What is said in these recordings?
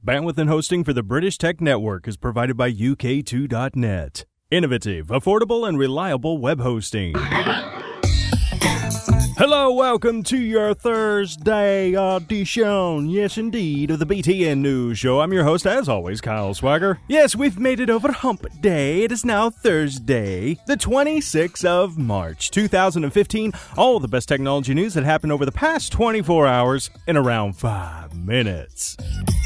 Bandwidth and hosting for the British Tech Network is provided by UK2.net. Innovative, affordable, and reliable web hosting. Hello, welcome to your Thursday audition, yes indeed, of the BTN News Show. I'm your host, as always, Kyle Swagger. Yes, we've made it over Hump Day. It is now Thursday, the 26th of March, 2015. All the best technology news that happened over the past 24 hours in around 5 minutes.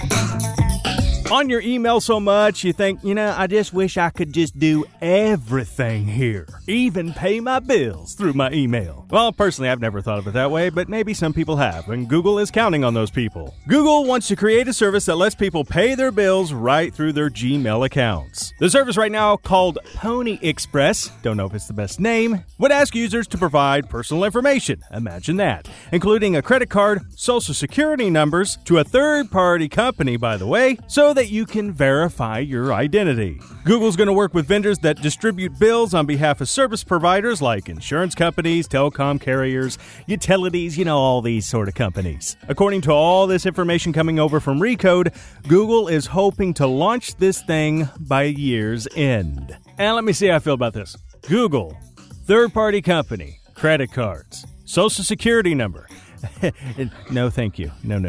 On your email so much, you think, I just wish I could just do everything here. Even pay my bills through my email. Well, personally, I've never thought of it that way, but maybe some people have, and Google is counting on those people. Google wants to create a service that lets people pay their bills right through their Gmail accounts. The service right now, called Pony Express, don't know if it's the best name, would ask users to provide personal information, imagine that, including a credit card, social security numbers, to a third-party company, by the way, so that you can verify your identity. Google's going to work with vendors that distribute bills on behalf of service providers like insurance companies, telecom carriers, utilities, all these sort of companies. According to all this information coming over from Recode, Google is hoping to launch this thing by year's end. And let me see how I feel about this. Google, third-party company, credit cards, social security number. No, thank you. No.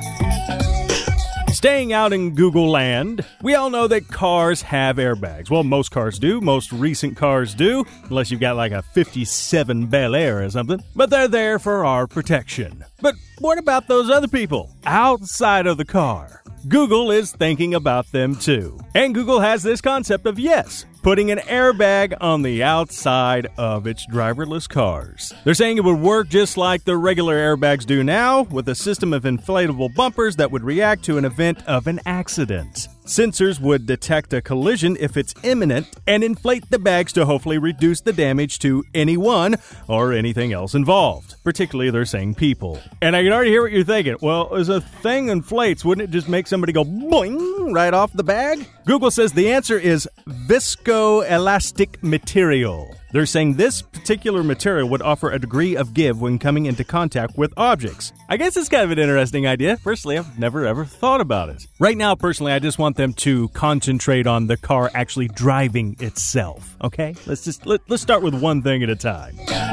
Staying out in Google land, we all know that cars have airbags. Well, most cars do. Most recent cars do, unless you've got like a 57 Bel Air or something. But they're there for our protection. But what about those other people outside of the car? Google is thinking about them too. And Google has this concept of, putting an airbag on the outside of its driverless cars. They're saying it would work just like the regular airbags do now, with a system of inflatable bumpers that would react to an event of an accident. Sensors would detect a collision if it's imminent and inflate the bags to hopefully reduce the damage to anyone or anything else involved. Particularly, they're saying people. And I can already hear what you're thinking. Well, as a thing inflates, wouldn't it just make somebody go boing right off the bag? Google says the answer is viscoelastic material. They're saying this particular material would offer a degree of give when coming into contact with objects. I guess it's kind of an interesting idea. Personally, I've never ever thought about it. Right now, personally, I just want them to concentrate on the car actually driving itself. Okay? Let's start with one thing at a time.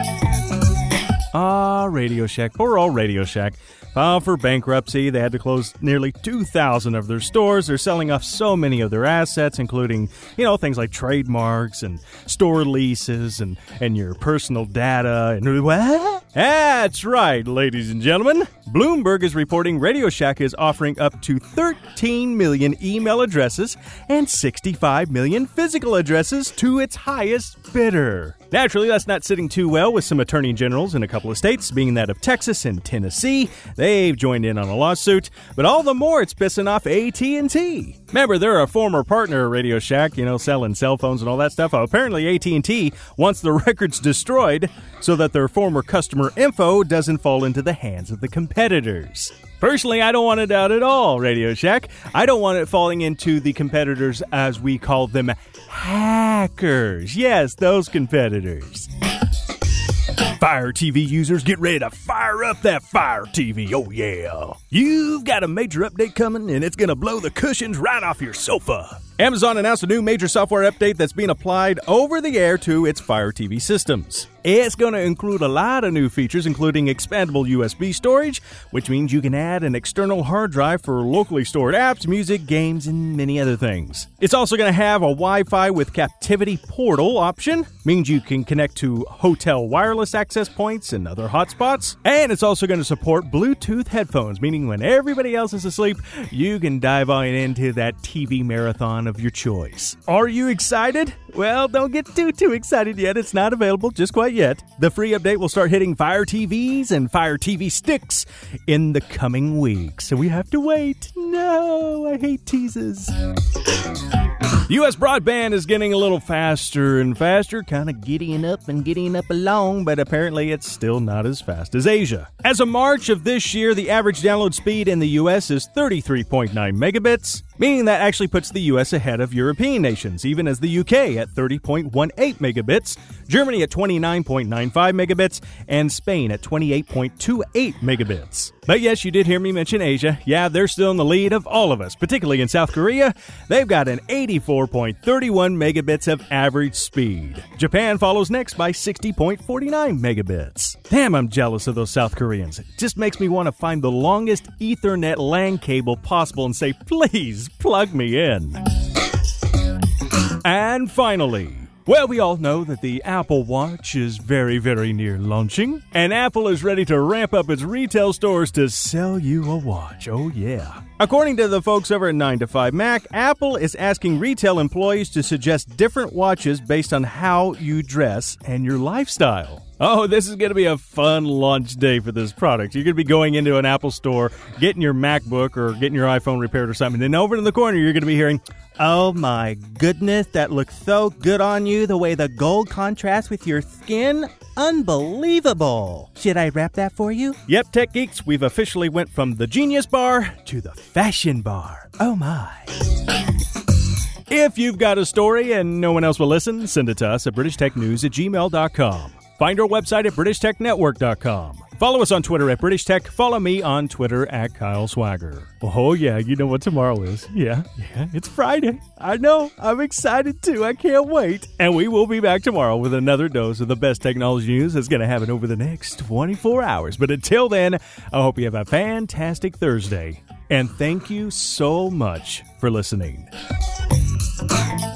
Radio Shack. Poor old Radio Shack. Filed for bankruptcy. They had to close nearly 2,000 of their stores. They're selling off so many of their assets, including, things like trademarks and store leases and your personal data. And what? That's right, ladies and gentlemen. Bloomberg is reporting Radio Shack is offering up to 13 million email addresses and 65 million physical addresses to its highest bidder. Naturally, that's not sitting too well with some attorney generals in a couple of states, being that of Texas and Tennessee. They've joined in on a lawsuit, but all the more it's pissing off AT&T. Remember, they're a former partner of Radio Shack, selling cell phones and all that stuff. Apparently, AT&T wants the records destroyed so that their former customer info doesn't fall into the hands of the competitors. Personally, I don't want it out at all, Radio Shack. I don't want it falling into the competitors, as we call them, hackers. Yes, those competitors. Fire TV users, get ready to fire up that Fire TV. Oh, yeah. You've got a major update coming, and it's going to blow the cushions right off your sofa. Amazon announced a new major software update that's being applied over the air to its Fire TV systems. It's going to include a lot of new features, including expandable USB storage, which means you can add an external hard drive for locally stored apps, music, games, and many other things. It's also going to have a Wi-Fi with captivity portal option, means you can connect to hotel wireless access points and other hotspots. And it's also going to support Bluetooth headphones, meaning when everybody else is asleep, you can dive on into that TV marathon of your choice. Are you excited? Well, don't get too excited yet. It's not available just quite yet. The free update will start hitting Fire TVs and Fire TV sticks in the coming weeks. So we have to wait. No, I hate teases. U.S. broadband is getting a little faster and faster, kind of giddying up along, but apparently it's still not as fast as Asia. As of March of this year, the average download speed in the U.S. is 33.9 megabits. meaning that actually puts the US ahead of European nations, even as the UK at 30.18 megabits, Germany at 29.95 megabits, and Spain at 28.28 megabits. But yes, you did hear me mention Asia. Yeah, they're still in the lead of all of us, particularly in South Korea. They've got an 84.31 megabits of average speed. Japan follows next by 60.49 megabits. Damn, I'm jealous of those South Koreans. It just makes me want to find the longest Ethernet LAN cable possible and say, please plug me in. And finally, well, we all know that the Apple Watch is very, very near launching, and Apple is ready to ramp up its retail stores to sell you a watch. Oh, yeah. According to the folks over at 9to5Mac, Apple is asking retail employees to suggest different watches based on how you dress and your lifestyle. Oh, this is going to be a fun launch day for this product. You're going to be going into an Apple store, getting your MacBook or getting your iPhone repaired or something. Then over in the corner, you're going to be hearing, "Oh my goodness, that looks so good on you, the way the gold contrasts with your skin. Unbelievable. Should I wrap that for you?" Yep, Tech Geeks, we've officially went from the Genius Bar to the Fashion Bar. Oh my. If you've got a story and no one else will listen, send it to us at BritishTechNews@gmail.com. Find our website at BritishTechNetwork.com. Follow us on Twitter at British Tech. Follow me on Twitter at Kyle Swagger. Oh, yeah, you know what tomorrow is. Yeah, it's Friday. I know. I'm excited, too. I can't wait. And we will be back tomorrow with another dose of the best technology news that's going to happen over the next 24 hours. But until then, I hope you have a fantastic Thursday. And thank you so much for listening.